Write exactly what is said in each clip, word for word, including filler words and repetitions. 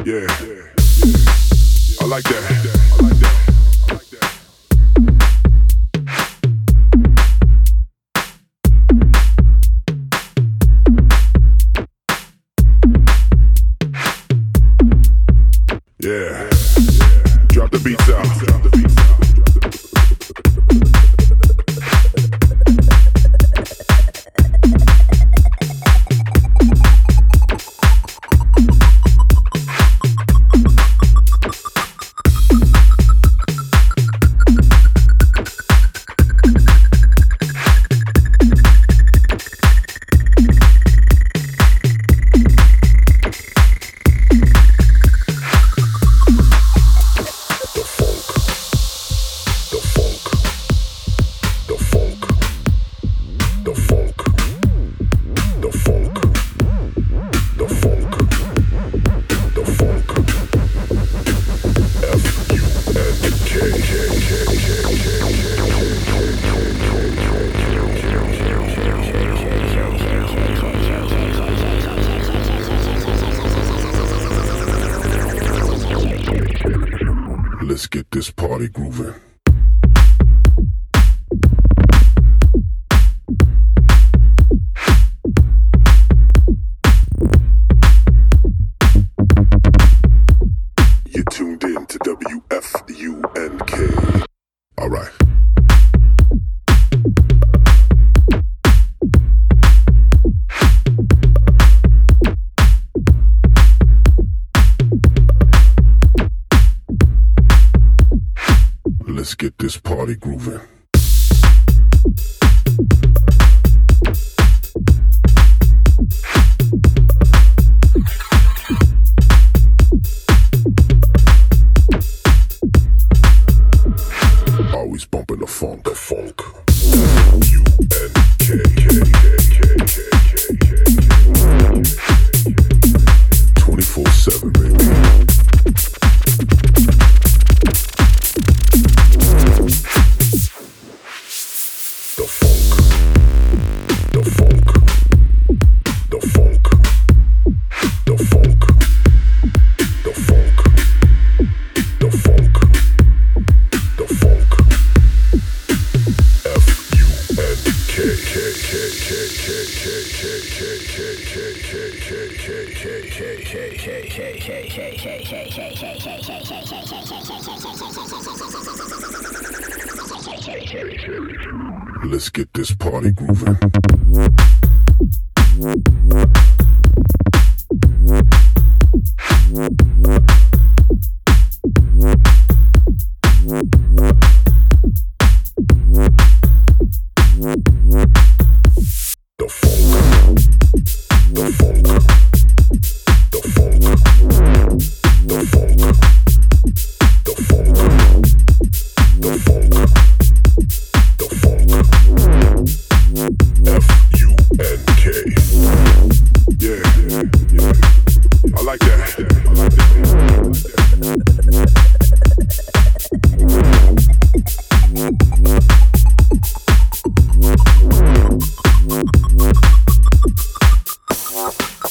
Yeah, I like that. I like that. I like that. Yeah, drop the beats out. Drop the beats out. Let's get this party grooving. You're tuned in to W F U N K. All right. Let's get this party grooving. Always bumping the funk, the funk. U N K twenty-four seven, baby. Let's get this party grooving.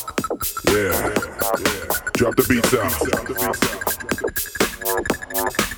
Drop the beats out.